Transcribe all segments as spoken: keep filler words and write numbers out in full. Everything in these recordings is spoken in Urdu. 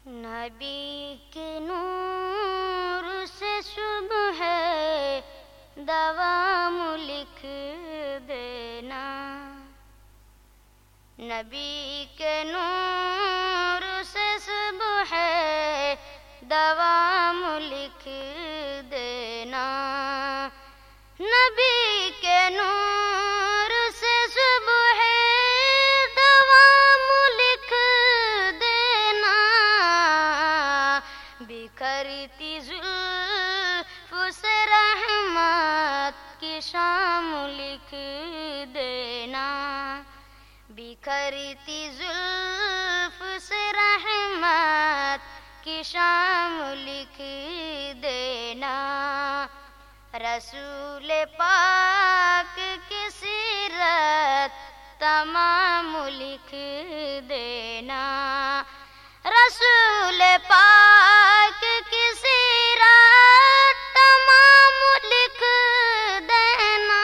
نبی کے نور سے صبح ہے دوام لکھ دینا، نبی کے نور سے صبح ہے دوام لکھ دینا، نبی کے نور سے صبح ہے دوام لکھ دینا، بکھرتی زلف سے رحمت کی شام لکھ دینا، بکھرتی زلف سے رحمت کی شام لکھ دینا، رسول پاک کی سیرت تمام لکھ دینا، رسول پاک کی سیرت تمام لکھ دینا،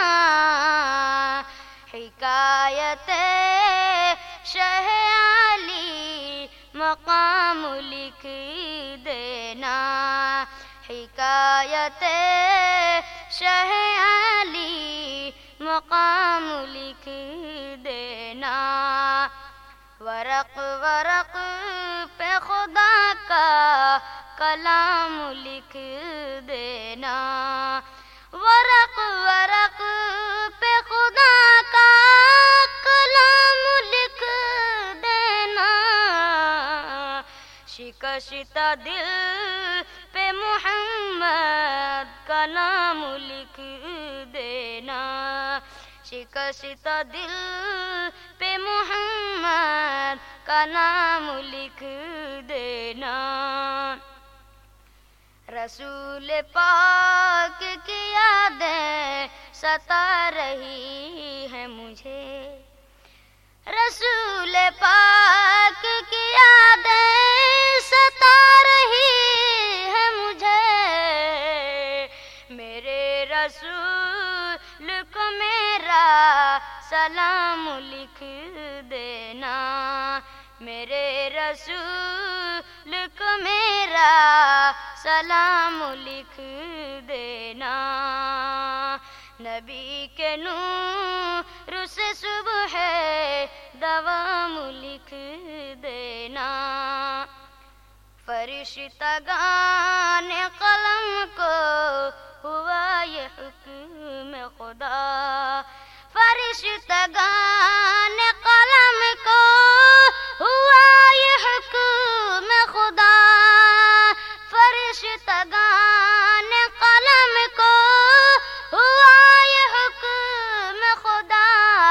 حکایت شہ علی مقام لکھ دینا، حکایت شہ علی مقام لکھ دینا، ورق ورق پہ خدا کا کلام لکھ دینا، ورق ورق پہ خدا کا کلام لکھ دینا، شکستہ دل پہ محمد کا نام لکھ دینا، شکستہ دل پہ محمد کا نام لکھ دینا، رسول پاک کی یادیں ستا رہی ہیں مجھے، رسول پاک کی یادیں ستا رہی ہیں مجھے، میرے رسول کو میرا سلام لکھ دینا، میرے رسول کو میرا سلام لکھ دینا، نبی کے نور سے صبح ہے دوام لکھ دینا، فرشتگان قلم کو ہوا یہ حکم خدا، فرشتگان قلم کو ہوا یہ حکم خدا، فرشتگان قلم کو ہوا یہ حکم خدا،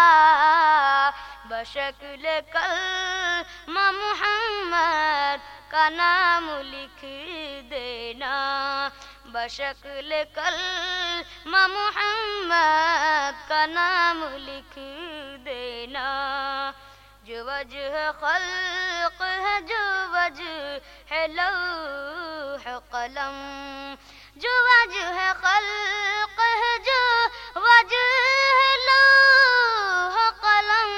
بشکل کلم محمد کا نام لکھ دینا، بشکل کلم محمد کا نام لکھ دینا، جو وجہ خلق ہے جو وجہ ہے لوح قلم، جو وجہ خلق ہے جو وجہ ہے لوح قلم،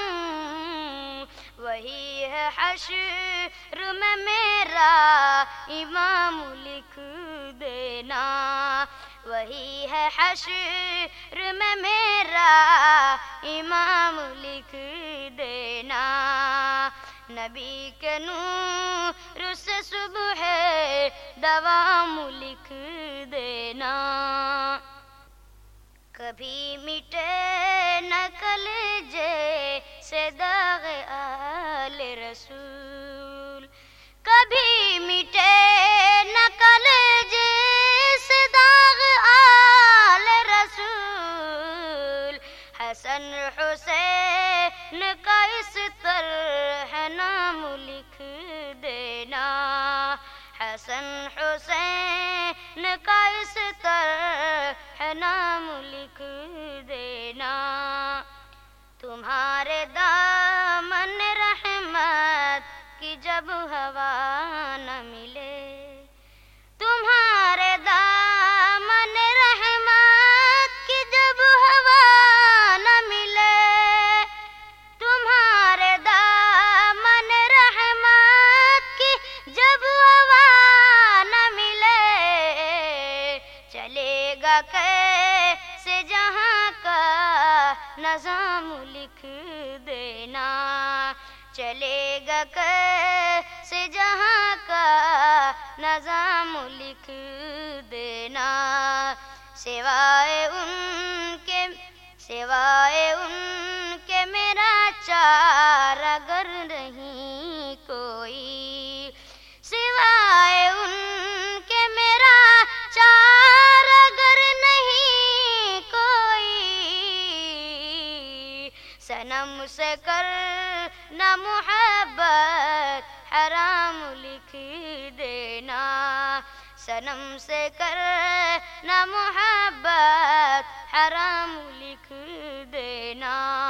وہی ہے حشر میں میرا امام لکھ دینا، وہی ہے حشر میں میرا امام لکھ دینا، نبی کے نور سے صبح ہے دوام لکھ دینا، کبھی مٹے نہ کلیجے سے داغ آل رسول، کبھی مٹے نہ کلیجے سے داغ آل رسول، حسن حسین کا اس طرح نام لکھ دینا، حسن حسین کا اس طرح نام لکھ دینا، تمہارے دامن رحمت کی جب ہوا نہ ملے، تمہارے دامن رحمت کی جب ہوا نہ ملے، تمہارے دامن رحمت کی جب نظام لکھ دینا، چلے گا کیسے جہاں کا نظام لکھ دینا، سوائے ان کے سوائے ان کے میرا چار اگر نہیں کوئی، سوائے ان کے میرا چار اگر نہیں کوئی، صنم سے کر نہ محبت حرام لکھ دینا، صنم سے کر نہ محبت حرام لکھ دینا،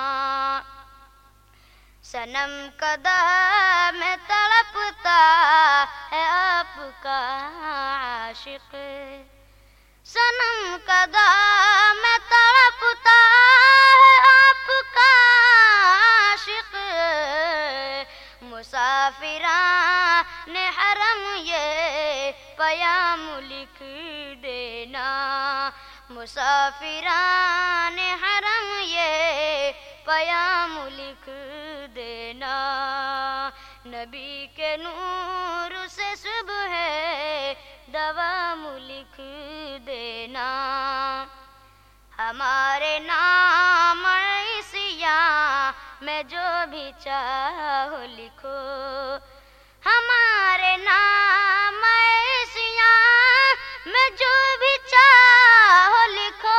صنم کا دام میں تڑپتا ہے آپ کا عاشق، صنم کا دام میں تڑپتا ہے آپ کا عاشق، مسافران حرم یہ پیام لکھ دینا، مسافران حرم یہ پیام لکھ دینا، نبی کے نور سے صبح دوام لکھ دینا، ہمارے نام عیسیاں میں جو بھی چاہو لکھو، ہمارے نام عیسیاں میں جو بھی چاہو لکھو،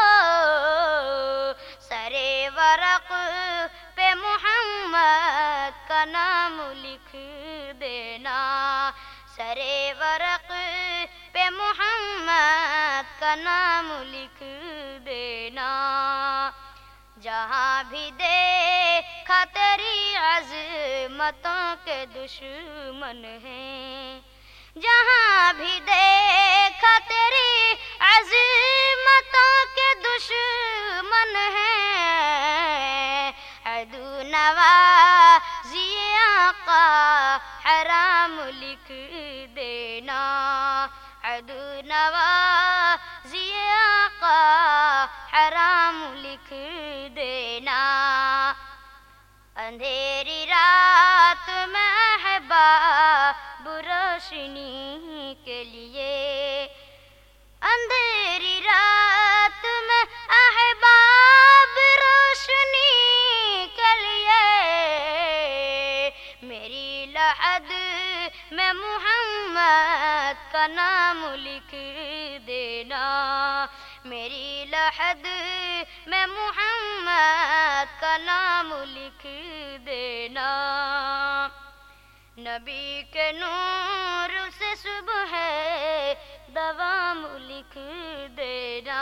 سرے ورق پہ محمد کا نام لکھ دینا، سرے ورق پہ محمد کا نام لکھ دینا، جہاں بھی دیکھا تیری عظمتوں کے دشمن ہیں، جہاں بھی دیکھا تیری عظمتوں کے دشمن ہیں، عدو نوازی آقا حرام لکھ دینا، عدو نوازی آقا حرام لکھ دینا، اندھیری رات میں احباب روشنی کے لیے، اندھیری رات میں احباب روشنی کے لیے، میری لحد میں محمد کا نام لکھ دینا، میری لحد میں محمد کا نام لکھ دینا، نبی کے نور سے صبح دوام لکھ دینا،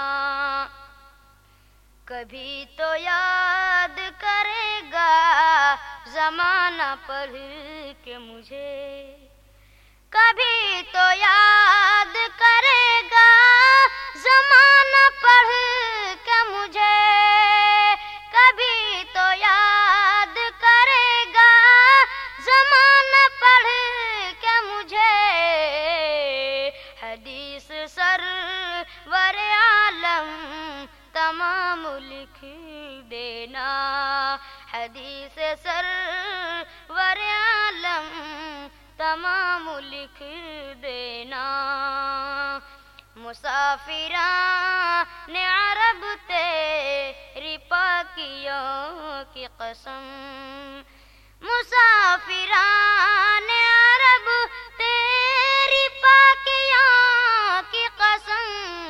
کبھی تو یاد کرے گا زمانہ پڑھ کے مجھے، کبھی تو یاد کرے گا زمانہ پڑھ کے مجھے، کبھی تو یاد کرے گا زمانہ پڑھ کے مجھے، حدیث سرور عالم تمام لکھ دینا، حدیث سرور عالم تمام لکھ دینا، مسافران عرب تیری پاکیوں کی قسم، مسافران عرب تیری پاکیوں کی قسم،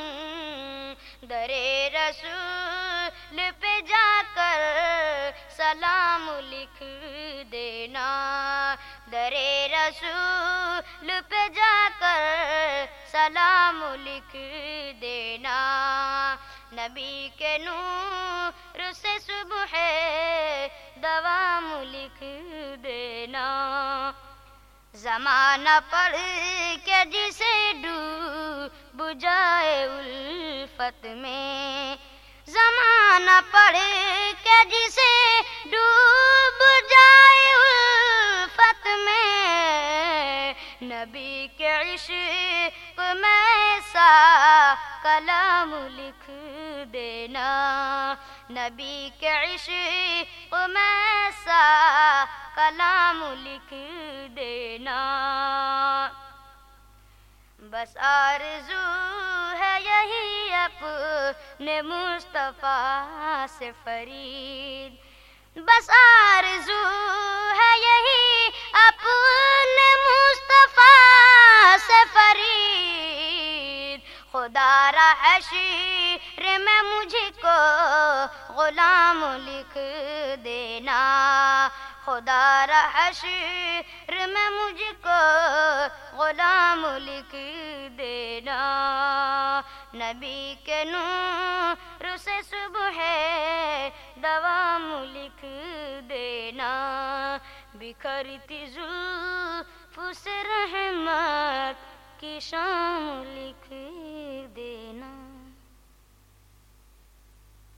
درے رسول پہ جا کر سلام لکھ دینا، درے رسول پہ جا کر سلام لکھ دینا، نبی کے نور سے صبح دوام لکھ دینا، زمانہ پڑھ کے جسے ڈوب جائے الفت میں، زمانہ پڑھ کے جسے ڈوب جائے الفت میں، نبی کے عشق میں سا کلام لکھ دینا، نبی کے عشق میں سا کلام لکھ دینا۔ بس آرزو ہے یہی اپنے مصطفیٰ سے فرید، بس آرزو ہے یہی اپنے مصطفیٰ سے فرید۔ خدا را حشر میں مجھ کو غلام لکھ دینا، خدا را حشر میں مجھ کو غلام لکھ دینا۔ نبی کے نور سے صبح دوام لکھ دینا، بکھرتی زلف سے رحمت کی شام لکھ